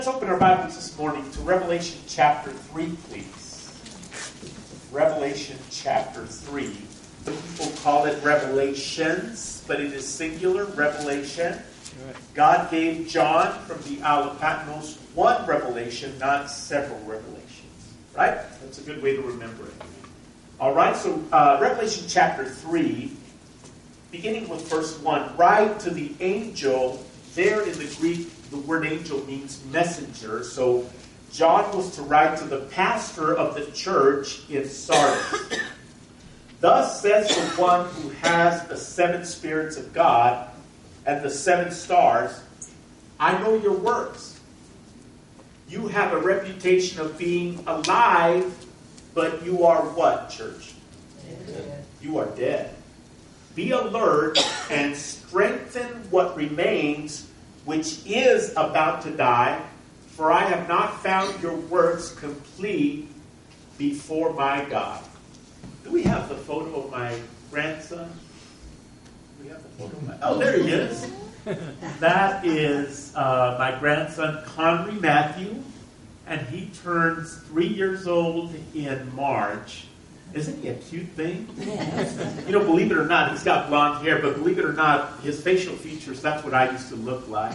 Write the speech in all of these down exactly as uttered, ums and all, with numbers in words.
Let's open our Bibles this morning to Revelation chapter three, please. Revelation chapter three. Some people call it Revelations, but it is singular, Revelation. God gave John from the Isle of Patmos one revelation, not several revelations. Right? That's a good way to remember it. All right, so uh, Revelation chapter three, beginning with verse one. Write to the angel. There in the Greek, the word angel means messenger. So John was to write to the pastor of the church in Sardis. Thus says the one who has the seven spirits of God and the seven stars, I know your works. You have a reputation of being alive, but you are what, church? Dead. You are dead. Be alert and strengthen what remains, which is about to die, for I have not found your works complete before my God. Do we have the photo of my grandson? Do we have the photo of my... Oh, there he is. That is uh, my grandson, Conry Matthew, and he turns three years old in March. Isn't he a cute thing? Yes. You know, believe it or not, he's got blonde hair, but believe it or not, his facial features, that's what I used to look like.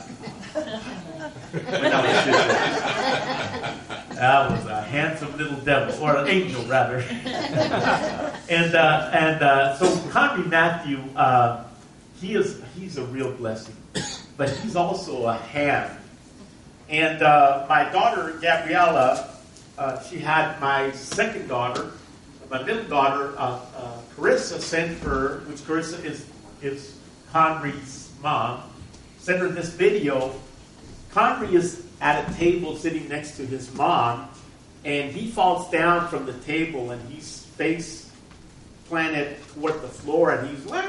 When I was fifteen. That was a handsome little devil, or an angel, rather. and uh, and uh, so Conry Matthew, uh, he is he's a real blessing, but he's also a hand. And uh, my daughter, Gabriella, uh, she had my second daughter, my middle daughter, uh, uh, Carissa, sent her, which Carissa is, is Conry's mom, sent her this video. Conry is at a table sitting next to his mom, and he falls down from the table, and he's face planted toward the floor, and he's wah,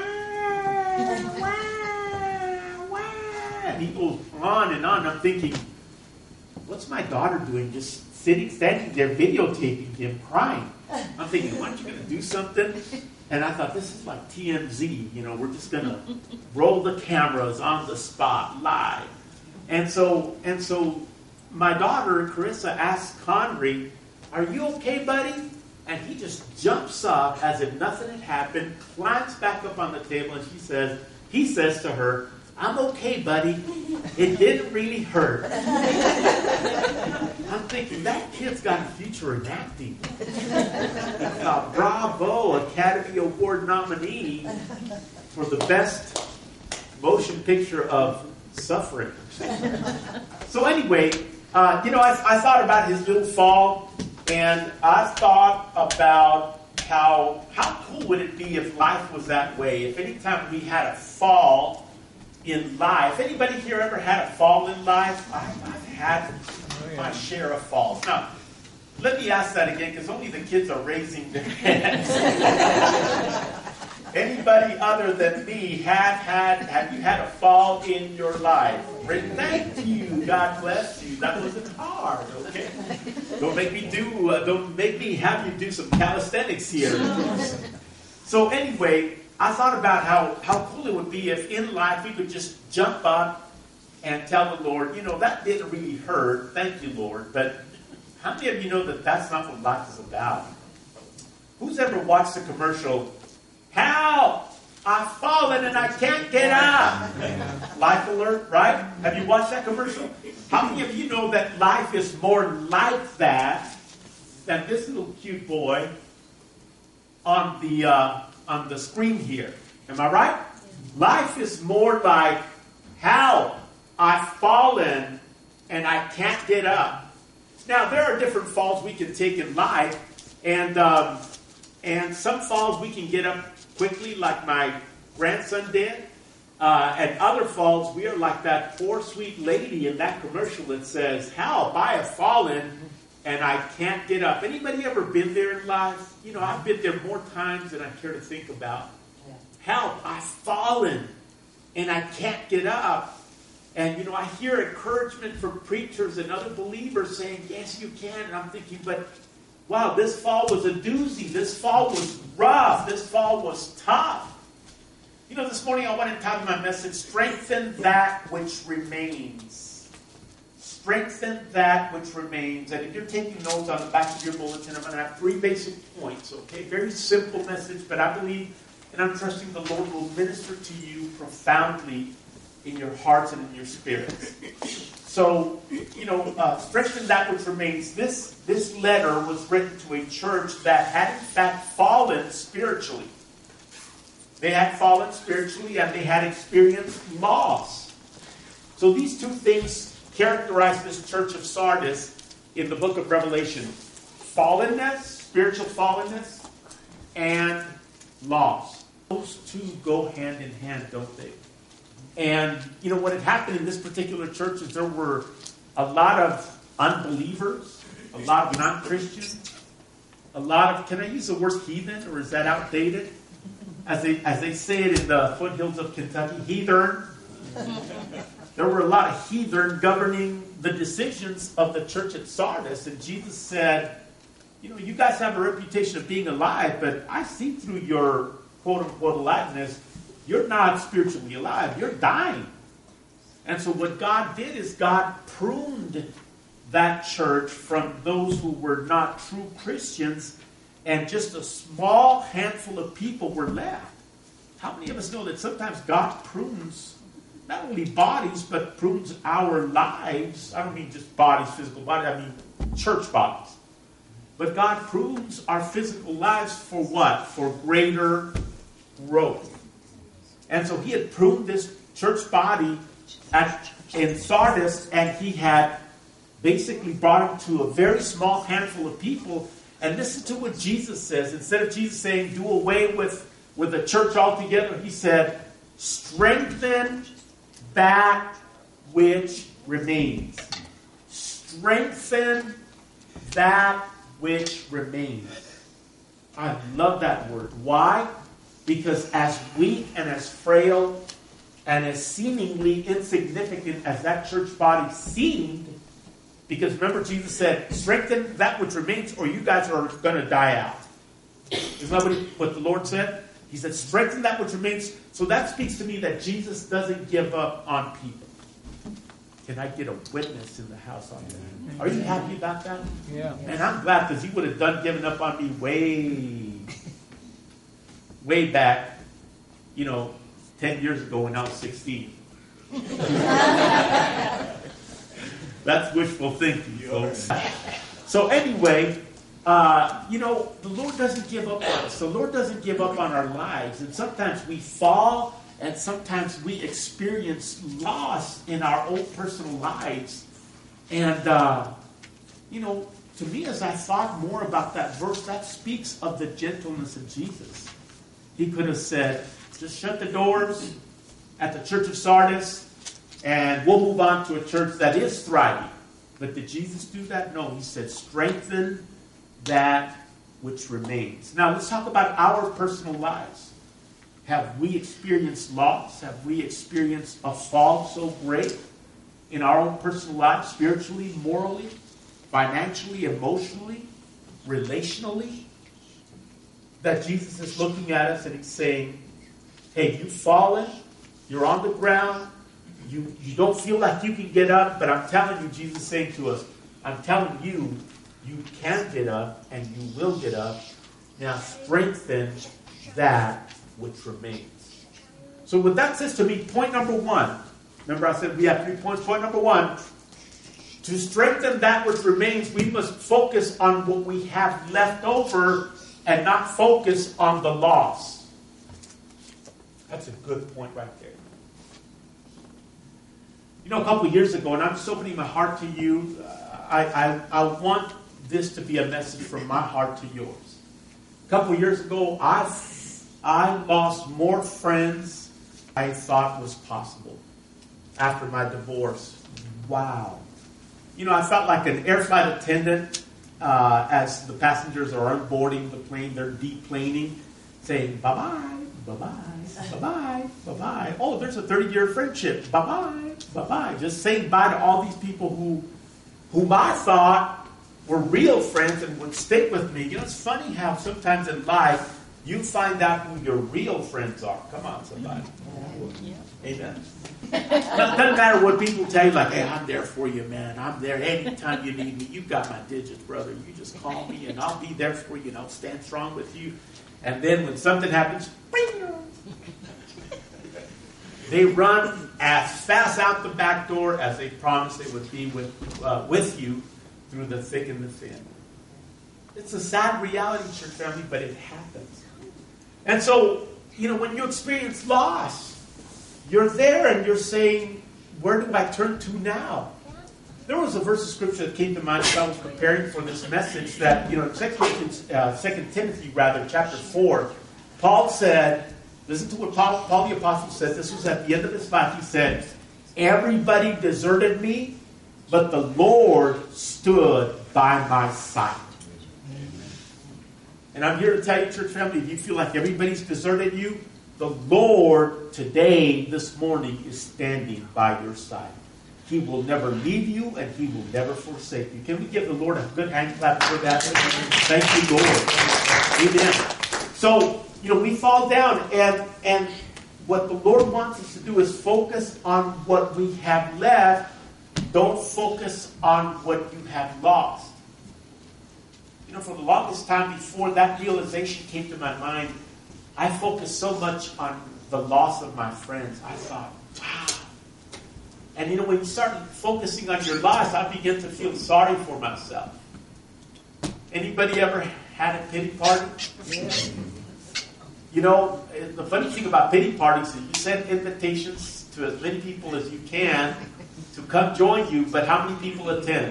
wah, wah, and he goes on and on. I'm thinking, what's my daughter doing just sitting, standing there videotaping him crying? I'm thinking, aren't you going to do something? And I thought, this is like T M Z. You know, we're just going to roll the cameras on the spot, live. And so, and so my daughter, Carissa, asks Conry, are you okay, buddy? And he just jumps up as if nothing had happened, climbs back up on the table, and she says, he says to her, I'm okay, buddy. It didn't really hurt. I'm thinking, that kid's got a future in acting. Uh, Bravo, Academy Award nominee for the best motion picture of suffering. So anyway, uh, you know, I, I thought about his little fall, and I thought about how how cool would it be if life was that way? If anytime we had a fall in life. Anybody here ever had a fall in life? I've, I've had my share of falls. Now, let me ask that again, because only the kids are raising their hands. Anybody other than me have had, have you had a fall in your life? Thank you. God bless you. That wasn't hard, okay? Don't make me do, uh, don't make me have you do some calisthenics here. So anyway, I thought about how, how cool it would be if in life we could just jump up and tell the Lord, you know, that didn't really hurt. Thank you, Lord. But how many of you know that that's not what life is about? Who's ever watched the commercial, help, I've fallen and I can't get up? Life alert, right? Have you watched that commercial? How many of you know that life is more like that than this little cute boy on the... Uh, on the screen here. Am I right? Life is more like, help, I've fallen and I can't get up. Now, there are different falls we can take in life, and um, and some falls we can get up quickly, like my grandson did, uh, and other falls we are like that poor sweet lady in that commercial that says, help, I have fallen and I can't get up. Anybody ever been there in life? You know, I've been there more times than I care to think about. Yeah. Help, I've fallen and I can't get up. And, you know, I hear encouragement from preachers and other believers saying, yes, you can. And I'm thinking, but, wow, this fall was a doozy. This fall was rough. This fall was tough. You know, this morning I want to title my message, Strengthen That Which Remains. strengthen that which remains. And if you're taking notes on the back of your bulletin, I'm going to have three basic points, okay? Very simple message, but I believe and I'm trusting the Lord will minister to you profoundly in your hearts and in your spirits. So, you know, uh, strengthen that which remains. This, this letter was written to a church that had in fact fallen spiritually. They had fallen spiritually and they had experienced loss. So these two things characterize this church of Sardis in the book of Revelation. Fallenness, spiritual fallenness, and loss. Those two go hand in hand, don't they? And, you know, what had happened in this particular church is there were a lot of unbelievers, a lot of non-Christians, a lot of, can I use the word heathen, or is that outdated? As they, as they say it in the foothills of Kentucky, heathen. There were a lot of heathen governing the decisions of the church at Sardis. And Jesus said, you know, you guys have a reputation of being alive, but I see through your quote-unquote aliveness, you're not spiritually alive. You're dying. And so what God did is God pruned that church from those who were not true Christians, and just a small handful of people were left. How many of us know that sometimes God prunes not only bodies, but prunes our lives? I don't mean just bodies, physical bodies. I mean church bodies. But God prunes our physical lives for what? For greater growth. And so he had pruned this church body at, in Sardis, and he had basically brought him to a very small handful of people. And listen to what Jesus says. Instead of Jesus saying, do away with, with the church altogether, he said, strengthen that which remains. Strengthen that which remains. I love that word. Why? Because as weak and as frail and as seemingly insignificant as that church body seemed, because remember Jesus said, strengthen that which remains or you guys are going to die out. Isn't that what, he, what the Lord said? He said, strengthen that which remains. So that speaks to me that Jesus doesn't give up on people. Can I get a witness in the house on that? Are you happy about that? Yeah. And I'm glad, because he would have done giving up on me way, way back, you know, ten years ago when I was sixteen. That's wishful thinking, folks. So anyway, uh, you know, the Lord doesn't give up on us. The Lord doesn't give up on our lives. And sometimes we fall, and sometimes we experience loss in our own personal lives. And, uh, you know, to me, as I thought more about that verse, that speaks of the gentleness of Jesus. He could have said, just shut the doors at the church of Sardis, and we'll move on to a church that is thriving. But did Jesus do that? No, he said, strengthen that which remains. Now, let's talk about our personal lives. Have we experienced loss? Have we experienced a fall so great in our own personal lives, spiritually, morally, financially, emotionally, relationally, that Jesus is looking at us and he's saying, hey, you've fallen, you're on the ground, you, you don't feel like you can get up, but I'm telling you, Jesus is saying to us, I'm telling you, you can get up and you will get up. Now strengthen that which remains. So what that says to me, point number one, remember I said we have three points. Point number one, to strengthen that which remains, we must focus on what we have left over and not focus on the loss. That's a good point right there. You know, a couple of years ago, and I'm just opening my heart to you, uh, I, I, I want this to be a message from my heart to yours. A couple of years ago, I, I lost more friends than I thought was possible after my divorce. Wow. You know, I felt like an air flight attendant uh, as the passengers are unboarding the plane. They're deplaning, saying bye-bye, bye-bye, bye-bye, bye-bye. Oh, there's a thirty-year friendship. Bye-bye, bye-bye. Just saying bye to all these people who, whom I thought were real friends and would stick with me. You know, it's funny how sometimes in life you find out who your real friends are. Come on, somebody. Amen. It doesn't matter what people tell you, like, hey, I'm there for you, man. I'm there anytime you need me. You've got my digits, brother. You just call me, and I'll be there for you, and I'll stand strong with you. And then when something happens, they run as fast out the back door as they promised they would be with, uh, with you through the thick and the thin. It's a sad reality, church family, but it happens. And so, you know, when you experience loss, you're there and you're saying, where do I turn to now? There was a verse of scripture that came to mind as I was preparing for this message that, you know, in Second uh, Second Timothy, rather, chapter four, Paul said, listen to what Paul, Paul the Apostle said. This was at the end of his life. He said, everybody deserted me, but the Lord stood by my side. And I'm here to tell you, church family, if you feel like everybody's deserted you, the Lord today, this morning, is standing by your side. He will never leave you, and He will never forsake you. Can we give the Lord a good hand clap for that? Thank you, Lord. Amen. So, you know, we fall down, and, and what the Lord wants us to do is focus on what we have left. Don't focus on what you have lost. You know, for the longest time before that realization came to my mind, I focused so much on the loss of my friends. I thought, wow. And you know, when you start focusing on your loss, I began to feel sorry for myself. Anybody ever had a pity party? Yeah. You know, the funny thing about pity parties is you send invitations to as many people as you can to come join you, but how many people attend?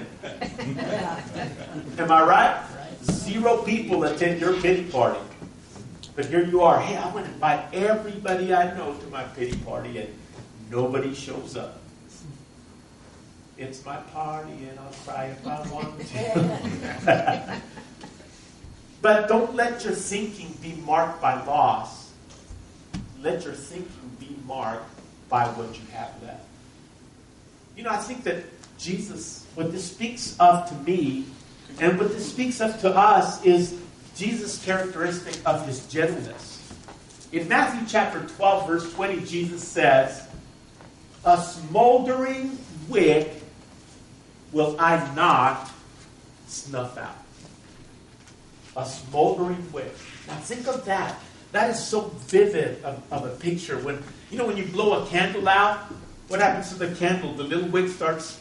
Am I right? Zero people attend your pity party. But here you are. Hey, I want to invite everybody I know to my pity party, and nobody shows up. It's my party, and I'll cry if I want to. But don't let your thinking be marked by loss. Let your thinking be marked by what you have left. You know, I think that Jesus, what this speaks of to me, and what this speaks of to us, is Jesus' characteristic of His gentleness. In Matthew chapter twelve, verse twenty, Jesus says, a smoldering wick will I not snuff out. A smoldering wick. Now think of that. That is so vivid of, of a picture. When you know when you blow a candle out, what happens to the candle? The little wick starts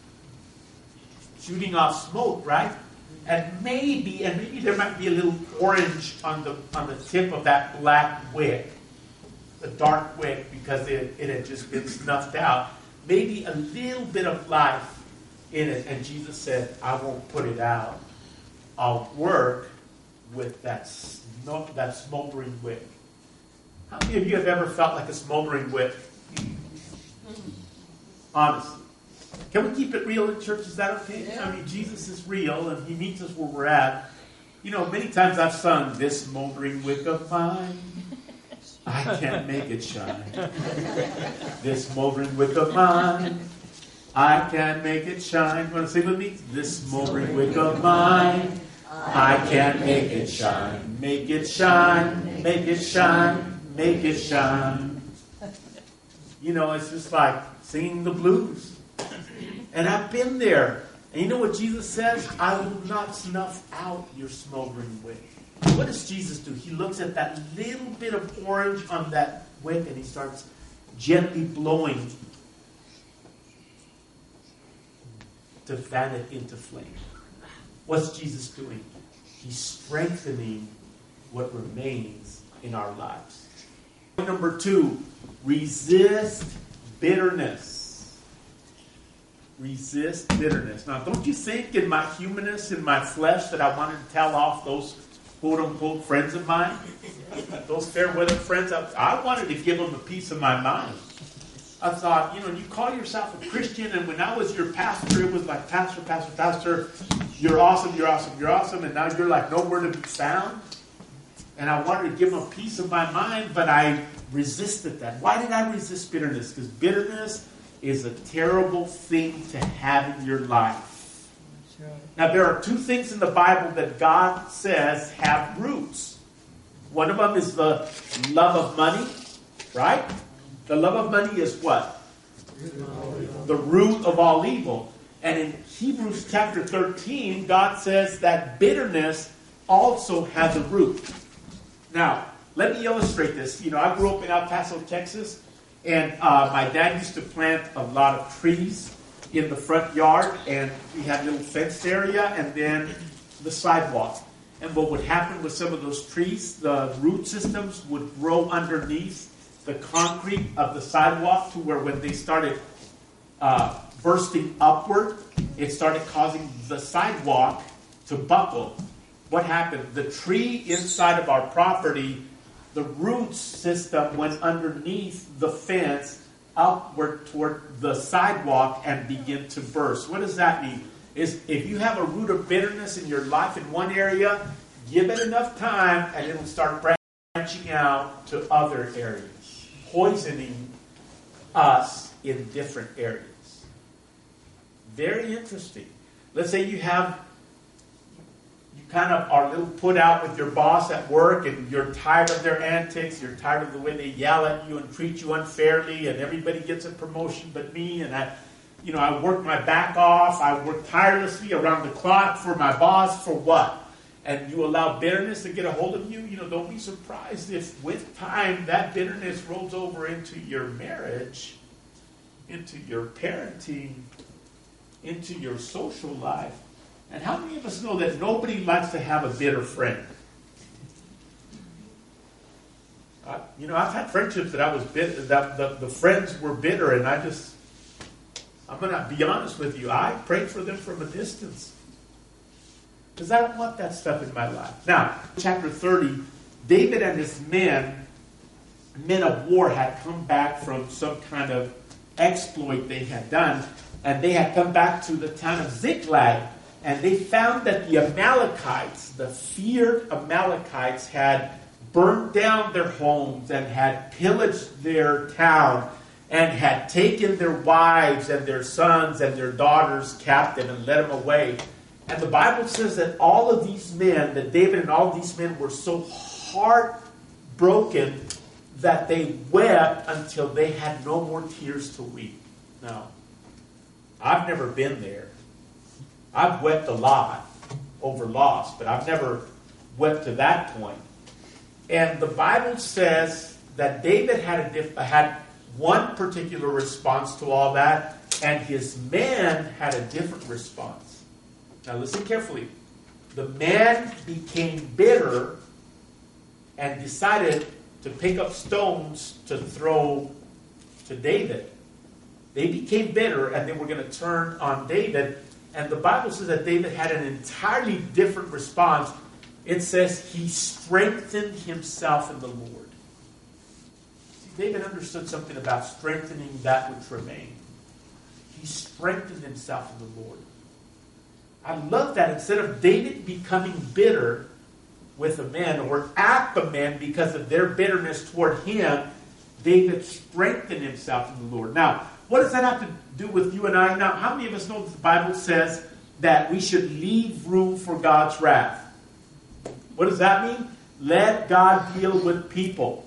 shooting off smoke, right? And maybe, and maybe there might be a little orange on the on the tip of that black wick, the dark wick, because it, it had just been snuffed out. Maybe a little bit of life in it. And Jesus said, I won't put it out. I'll work with that, sno- that smoldering wick. How many of you have ever felt like a smoldering wick? Honestly. Can we keep it real in church? Is that okay? Yeah. I mean, Jesus is real, and He meets us where we're at. You know, many times I've sung, this smoldering wick of mine, I can't make it shine. This smoldering wick of mine, I can't make it shine. Want to sing with me? This smoldering wick of mine, I can't make it shine. Make it shine, make it shine, make it shine. You know, it's just like singing the blues. And I've been there. And you know what Jesus says? I will not snuff out your smoldering wick. What does Jesus do? He looks at that little bit of orange on that wick and He starts gently blowing to fan it into flame. What's Jesus doing? He's strengthening what remains in our lives. Number two, resist bitterness. Resist bitterness. Now, don't you think in my humanness, in my flesh, that I wanted to tell off those quote-unquote friends of mine? Those fair-weather friends, I, I wanted to give them a piece of my mind. I thought, you know, you call yourself a Christian, and when I was your pastor, it was like, pastor, pastor, pastor, you're awesome, you're awesome, you're awesome, and now you're like nowhere to be found. And I wanted to give them a piece of my mind, but I resisted that. Why did I resist bitterness? Because bitterness is a terrible thing to have in your life. Now, there are two things in the Bible that God says have roots. One of them is the love of money, right? The love of money is what? The root of all evil. And in Hebrews chapter thirteen, God says that bitterness also has a root. Now, let me illustrate this. You know, I grew up in El Paso, Texas, and uh, my dad used to plant a lot of trees in the front yard, and we had a little fenced area, and then the sidewalk. And what would happen with some of those trees, the root systems would grow underneath the concrete of the sidewalk to where when they started uh, bursting upward, it started causing the sidewalk to buckle. What happened? The tree inside of our property, the root system went underneath the fence upward toward the sidewalk and began to burst. What does that mean? Is if you have a root of bitterness in your life in one area, give it enough time and it'll start branching out to other areas, poisoning us in different areas. Very interesting. Let's say you have, you kind of are a little put out with your boss at work and you're tired of their antics, you're tired of the way they yell at you and treat you unfairly, and everybody gets a promotion but me, and I You know, I work my back off. I work tirelessly around the clock for my boss. For what? And you allow bitterness to get a hold of you. You know, don't be surprised if with time that bitterness rolls over into your marriage, into your parenting, into your social life. And how many of us know that nobody likes to have a bitter friend? Uh, you know, I've had friendships that I was bitter, that the, the friends were bitter, and I just... I'm going to be honest with you. I prayed for them from a distance. Because I don't want that stuff in my life. Now, chapter thirty, David and his men, men of war, had come back from some kind of exploit they had done. And they had come back to the town of Ziklag. And they found that the Amalekites, the feared Amalekites, had burned down their homes and had pillaged their town, and had taken their wives and their sons and their daughters captive and led them away. And the Bible says that all of these men, that David and all of these men were so heartbroken that they wept until they had no more tears to weep. Now, I've never been there. I've wept a lot over loss, but I've never wept to that point. And the Bible says that David had a diff- had one particular response to all that, and his men had a different response. Now listen carefully. The men became bitter and decided to pick up stones to throw to David. They became bitter and they were going to turn on David. And the Bible says that David had an entirely different response. It says he strengthened himself in the Lord. David understood something about strengthening that which remained. He strengthened himself in the Lord. I love that. Instead of David becoming bitter with the men or at the men because of their bitterness toward him, David strengthened himself in the Lord. Now, what does that have to do with you and I? Now, how many of us know that the Bible says that we should leave room for God's wrath? What does that mean? Let God deal with people.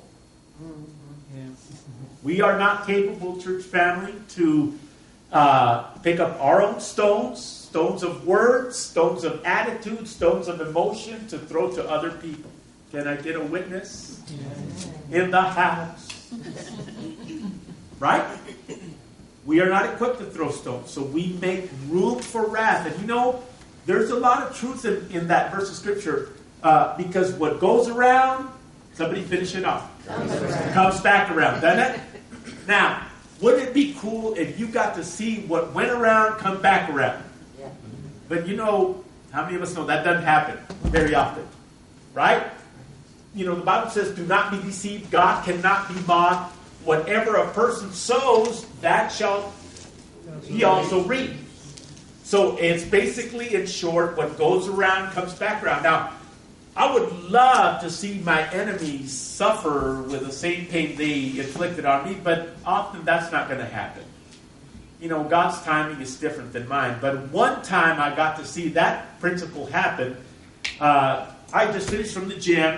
We are not capable, church family, to uh, pick up our own stones, stones of words, stones of attitude, stones of emotion to throw to other people. Can I get a witness? In the house. Right? We are not equipped to throw stones, so we make room for wrath. And you know, there's a lot of truth in, in that verse of Scripture, uh, because what goes around, somebody finish it off, comes, comes back around, doesn't it? Now, wouldn't it be cool if you got to see what went around come back around? Yeah. But you know, how many of us know that doesn't happen very often? Right? You know, the Bible says, do not be deceived. God cannot be mocked. Whatever a person sows, that shall he also reap. So it's basically, in short, what goes around comes back around. Now, I would love to see my enemies suffer with the same pain they inflicted on me, but often that's not going to happen. You know, God's timing is different than mine. But one time I got to see that principle happen. Uh, I just finished from the gym,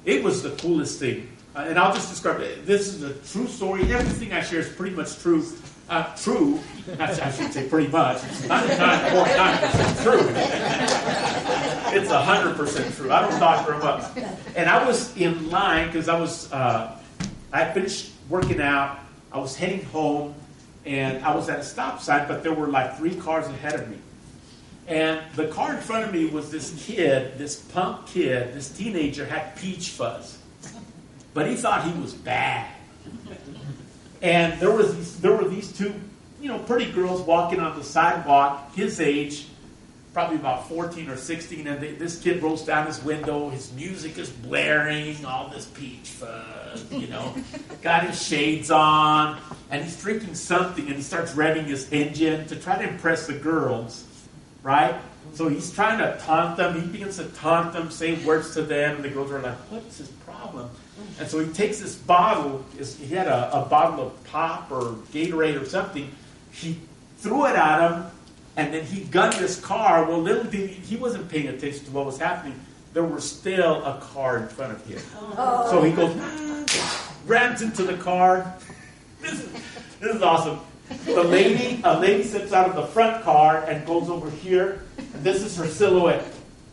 It was the coolest thing. Uh, and I'll just describe it. This is a true story. Everything I share is pretty much true. Uh, true. I should say pretty much. It's ninety-nine point nine percent true. It's one hundred percent true. I don't doctor them up. And I was in line because I was, uh, I finished working out. I was heading home. And I was at a stop sign, but there were like three cars ahead of me. And the car in front of me was this kid, this punk kid, this teenager had peach fuzz. But he thought he was bad. And there was these, there were these two, you know, pretty girls walking on the sidewalk, his age, probably about fourteen or sixteen, and they, this kid rolls down his window, his music is blaring, all this peach fuzz, you know, got his shades on, and he's drinking something, and he starts revving his engine to try to impress the girls, right? So he's trying to taunt them, he begins to taunt them, say words to them, and the girls are like, what's his problem? And so he takes this bottle, he had a, a bottle of pop or Gatorade or something, he threw it at him, and then he gunned his car. Well, little did he, he wasn't paying attention to what was happening. There was still a car in front of him. Oh. So he goes, mm, rams into the car. This is, this is awesome. The lady, a lady steps out of the front car and goes over here. And this is her silhouette.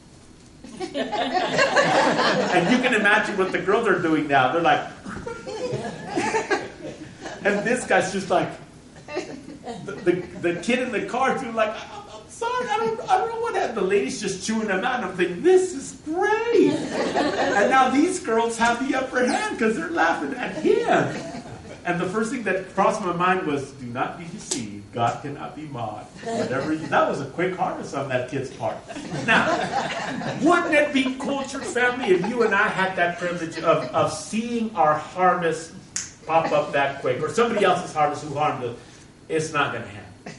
And you can imagine what the girls are doing now. They're like, and this guy's just like, the, the, the kid in the car too, like, I'm, I'm sorry, I don't, I don't know what happened. The lady's just chewing them out, and I'm thinking, this is great. And now these girls have the upper hand because they're laughing at him. And the first thing that crossed my mind was, do not be deceived. God cannot be mocked. Whatever you, that was a quick harvest on that kid's part. Now, wouldn't it be cool, church family, if you and I had that privilege of, of seeing our harvest pop up that quick, or somebody else's harvest who harmed us? It's not going to happen.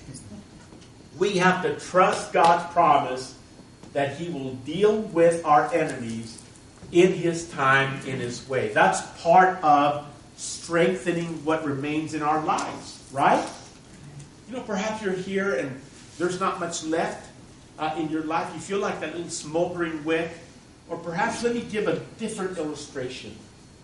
We have to trust God's promise that He will deal with our enemies in His time, in His way. That's part of strengthening what remains in our lives, right? You know, perhaps you're here and there's not much left uh, in your life. You feel like that little smoldering wick. Or perhaps, let me give a different illustration.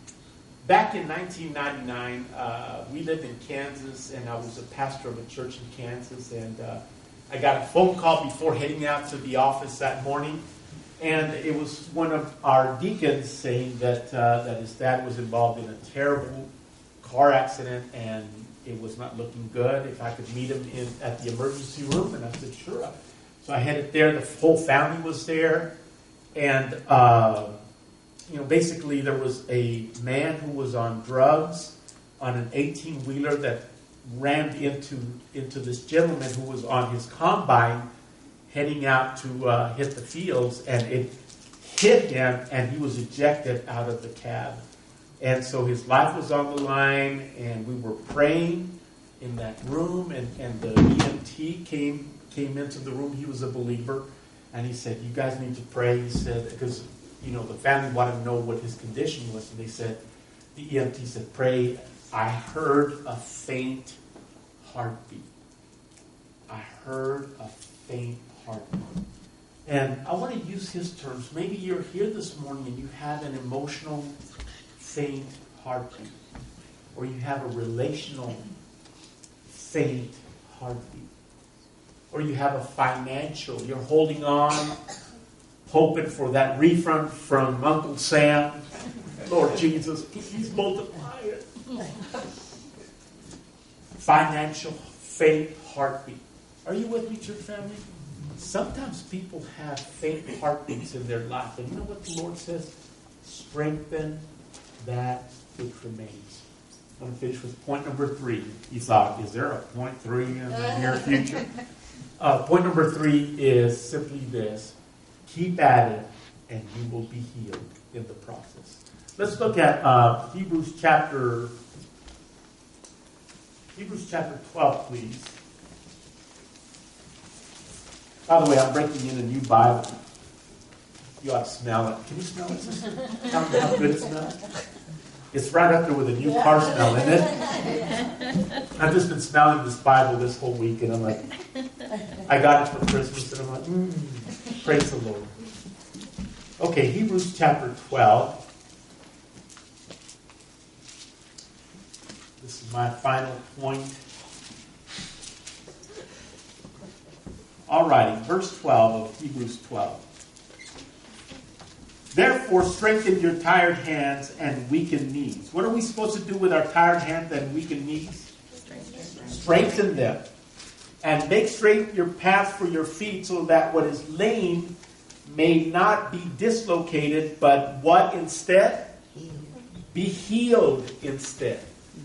Back in nineteen ninety-nine, uh, we lived in Kansas, and I was a pastor of a church in Kansas, and uh, I got a phone call before heading out to the office that morning, and it was one of our deacons saying that uh, that his dad was involved in a terrible car accident, and it was not looking good. If I could meet him in, at the emergency room, and I said, sure. So I headed there. The whole family was there, and uh, you know, basically there was a man who was on drugs on an eighteen-wheeler that rammed into into this gentleman who was on his combine heading out to uh, hit the fields, and it hit him, and he was ejected out of the cab. And so his life was on the line, and we were praying in that room, and, and the E M T came came into the room. He was a believer, and he said, you guys need to pray. He said, because you know, the family wanted to know what his condition was, and they said, the E M T said, pray. I heard a faint heartbeat. I heard a faint heartbeat. And I want to use his terms. Maybe you're here this morning and you have an emotional faint heartbeat. Or you have a relational faint heartbeat. Or you have a financial. You're holding on, hoping for that refund from Uncle Sam. Lord Jesus, please multiply it. Financial faint heartbeat. Are you with me, church family? Sometimes people have faint heartbeats in their life. And you know what the Lord says? Strengthen that which remains. I'm going to finish with point number three. You thought, is there a point three in the near future? Uh, point number three is simply this. Keep at it, and you will be healed in the process. Let's look at uh, Hebrews chapter Hebrews chapter twelve, please. By the way, I'm breaking in a new Bible. You ought to smell it. Can you smell it, sister? How, how good it smells? It's right up there with a new car smell, isn't it? I've just been smelling this Bible this whole week, and I'm like, I got it for Christmas, and I'm like, mm, praise the Lord. Okay, Hebrews chapter twelve. my final point. All righty, verse twelve of Hebrews twelve. Therefore, strengthen your tired hands and weakened knees. What are we supposed to do with our tired hands and weakened knees? Strengthen, strengthen them. And make straight your path for your feet, so that what is lame may not be dislocated, but what instead? Be healed instead.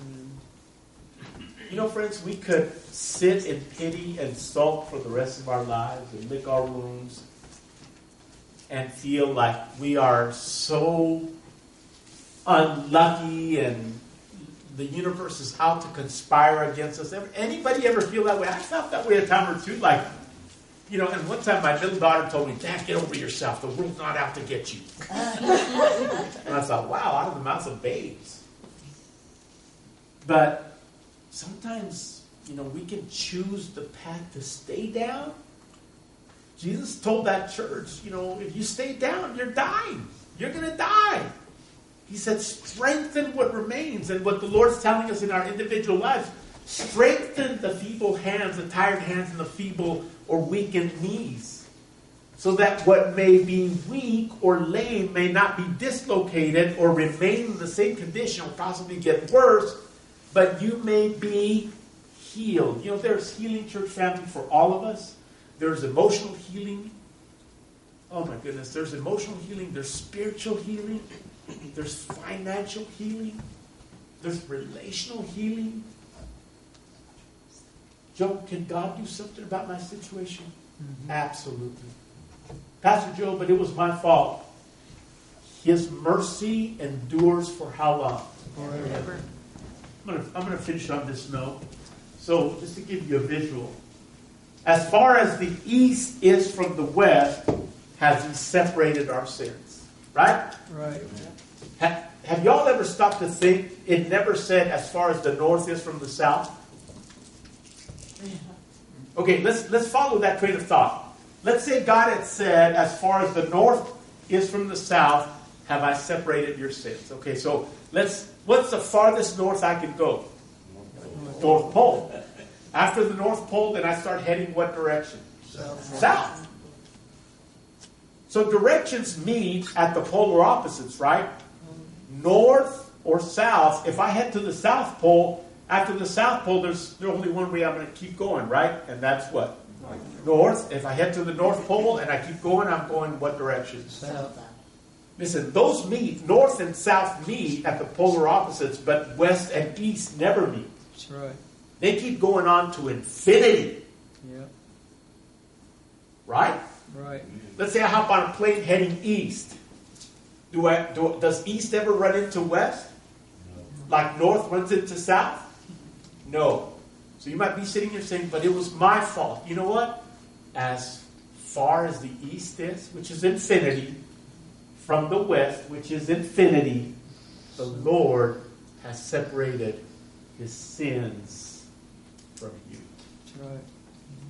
You know, friends, we could sit in pity and sulk for the rest of our lives and lick our wounds and feel like we are so unlucky and the universe is out to conspire against us. Anybody ever feel that way? I felt that way a time or two. Like, you know, and one time my little daughter told me, Dad, get over yourself. The world's not out to get you. And I thought, wow, out of the mouths of babes. But sometimes, you know, we can choose the path to stay down. Jesus told that church, you know, if you stay down, you're dying. You're going to die. He said, strengthen what remains. And what the Lord's telling us in our individual lives, strengthen the feeble hands, the tired hands, and the feeble or weakened knees. So that what may be weak or lame may not be dislocated or remain in the same condition or possibly get worse, but you may be healed. You know, there's healing, church family, for all of us. There's emotional healing. Oh my goodness, there's emotional healing. There's spiritual healing. There's financial healing. There's relational healing. Joe, can God do something about my situation? Mm-hmm. Absolutely. Pastor Joe, but it was my fault. His mercy endures for how long? Forever. I'm going to I'm going to finish on this note. So, just to give you a visual. As far as the east is from the west, has He separated our sins. Right? Right. Have, have y'all ever stopped to think it never said as far as the north is from the south? Okay, let's let's follow that train of thought. Let's say God had said, as far as the north is from the south, have I separated your sins. Okay, so let's what's the farthest north I could go? North Pole. After the North Pole, then I start heading what direction? South. South. So directions meet at the polar opposites, right? North or south. If I head to the South Pole, after the South Pole, there's, there's only one way I'm going to keep going, right? And that's what? North. If I head to the North Pole and I keep going, I'm going what direction? South. Listen, those meet, north and south meet at the polar opposites, but west and east never meet. That's right. They keep going on to infinity. Yeah. Right? Right. Let's say I hop on a plane heading east. Do I? Do, does east ever run into west? No. Like north runs into south? No. So you might be sitting here saying, but it was my fault. You know what? As far as the east is, which is infinity, from the west, which is infinity, the Lord has separated His sins from you. That's right.